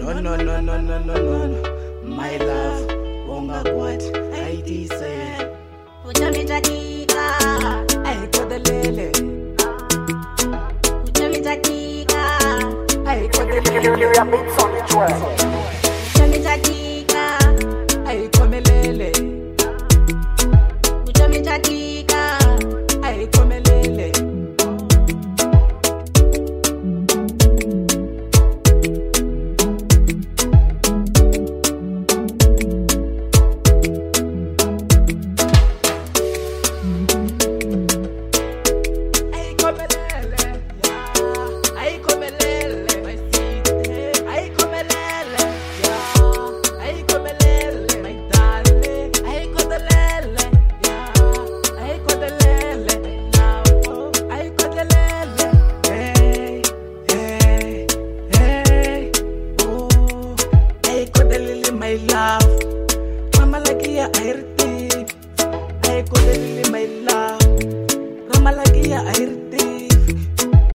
no. My love, wonga what I deserve. Utamitakika, Ay kodelele, utamitakika, ay kodelele, utamitakika, ay komelele, utamitakika, ay komelele. My love, Mama Lagia Airti, I could my love, Mama Lagia Airti.